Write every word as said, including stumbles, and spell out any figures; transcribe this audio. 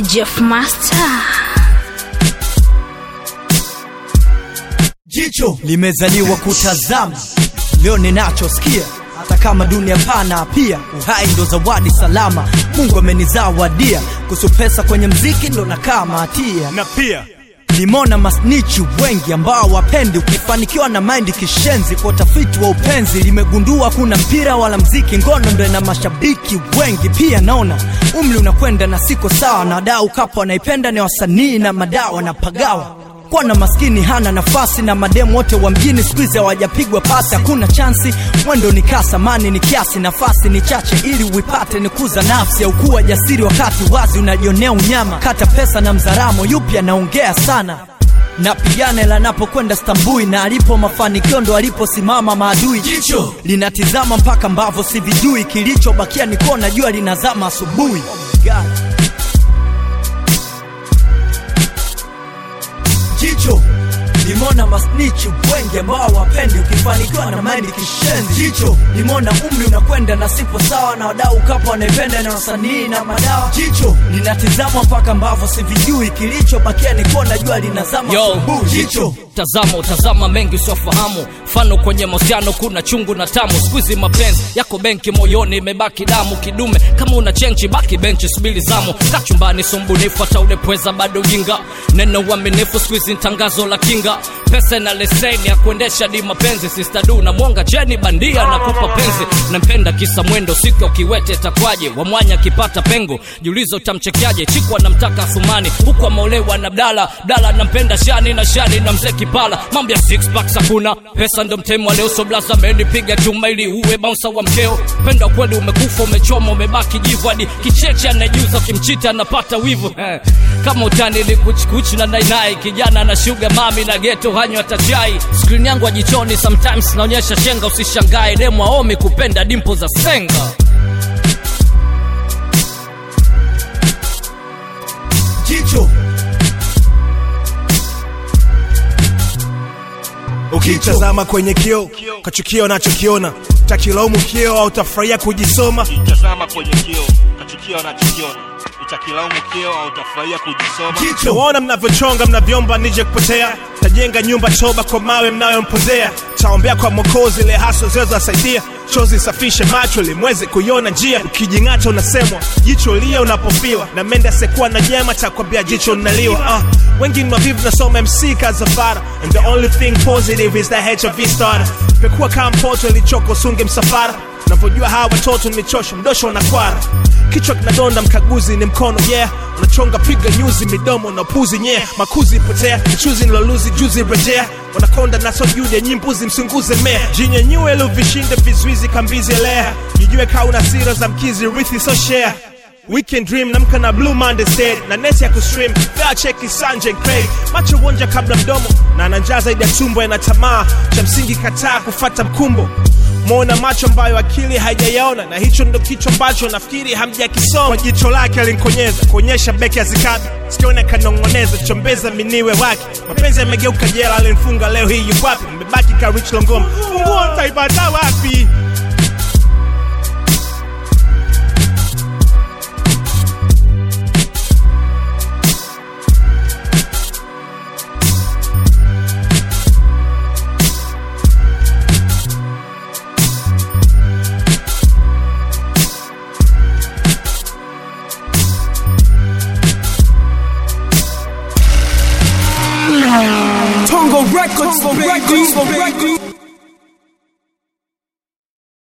Jeff Master. Jicho limezaliwa kutazama, leo ninachosikia hata kama dunia pana pia. Uhai ndo zawadi salama Mungu amenizawadia, kuhusu pesa kwenye mziki ndo nakaa hatia. Na pia Limona masnichi wengi ambao wapendi ukifanikiwa na mind kishenzi. Kwa tafiti wa upenzi limegundua kuna mpira wala mziki, ngono ndo ina mashabiki wengi. Pia naona umri unakwenda na siko sawa, na dau kapo anaipenda ni wasanii na madawa na pagawa. Kwa na maskini hana nafasi, na mademu wote wa mjini squeeze hawajapigwa pasi. Hakuna chansi, mwendo ni kasa, mani ni kiasi, nafasi ni chache ili uipate ni kuza nafsi. Au kuwa jasiri wakati wazi unajionea unyama, kata pesa na mzaramo yupi anaongea sana. Na pigane la napokwenda stambui, na alipo mafanikio ndo aliposimama maadui. Jicho linatizama mpaka mbavo sivijui, kilichobakia ni kona jua linazama asubuhi. Oh my God. Jicho limona masnichi wengi ambao wapendi ukifanikiwa na mind kishenzi. Jicho limona umri unakwenda na sipo sawa, na wadau kapo wanaipenda na wasanii na madawa. Jicho linatizama mpaka mbavo sivijui, kilichobakia ni kona jua linazama asubuhi. Jicho tazama utazama mengi usiofahamu, mfano kwenye mahusiano kuna chungu na tamu. Squeeze mapenzi yako benki moyoni imebaki damu kidume, kama una chenchi baki benchi subiri zamu. Kachumbani sumbunifu hata ulepweza bado jinga, neno uaminifu squeeze tangazo la kinga. Pesa na leseni ya kuendesha di mapenzi, sister du na mwanga cheni bandia na kupa penzi. Nampenda kisa mwendo siku ukiwete takwaje, wamwanya kipata pengo jiulizo utamchekiaje. Chikwa namtaka Thumani huko ameolewa na Abdala, Abdala nampenda Shani na Shani na mzee Kipala. Mambo ya six packs hakuna, pesa ndo mtemo leo. So blaza amenipiga chuma ili uwe bouncer wa mkeo. Penda kweli umekufa umechoma umebaki jivu, hadi kicheche anajuza kimchita anapata wivu. eh. Kama utani ni kuchikuchi na nainai, kijana na sugar mami na ghetto hanyo atachai. Screen yangu ajichoni sometimes naonyesha shenga, usishangae demo aomi kupenda dimpo za senga. Jicho ukitazama kwenye kio kachukia unachokiona, utakilaumu kio au utafurahia kujisoma. Ukitazama kwenye kio kachukia unachokiona, utakilaumu kio au utafurahia kujisoma. Jicho waona mnavyochonga mnavyomba nije kupotea, tajenga nyumba choba kwa mawe mnayompozea. Taombea kwa Mwokozi ile haso zezo asaidia, chozi safishe macho limweze kuiona njia. Ukijingata unasemwa jicho lia unapofiwa, na menda sekuwa na jema takwambia jicho naliwa. uh, Wengi ni mavivu nasoma M C kazafara, and the only thing positive is that H I V starter. Pekuwa kama mpoto ilichoko sunge msafara, unavyojua hawa watoto ni michosho mdosho na kwara. Kichwa kinadonda mkaguzi ni mkono yeah, unachonga piga nyuzi midomo na puzi nye. yeah. Makuzi ipotea mchuzi nilaluzi juzi rejea, wanakonda naso jude nyimbuzi msunguze mea. Jinyenyue ilo vishinde vizuizi kambizi elea, jijue kauna sira za mkizi rithi so share. Weekend dream namka na Blue Monday state, na nesi ya kustream fea cheki Sanjay Craig. Macho wonja kabla mdomo na ananjaa zaidi ya tumbo, yana tamaa cha msingi kataa kufata mkumbo. Mwona macho ambayo akili haijayaona, na hicho ndo kicho ambacho nafikiri hamjakisoma. Kwa jicho lake alinkonyeza kuonyesha beki ya zikabi, sikione kanongoneza chombeza miniwe wake. Mapenzi yamegeuka jela alimfunga leo hii yuko wapi, mbebaki ka Rich Longoma funguo nitaipata wapi. Tongo Records, Tongo Records, Tongo Records.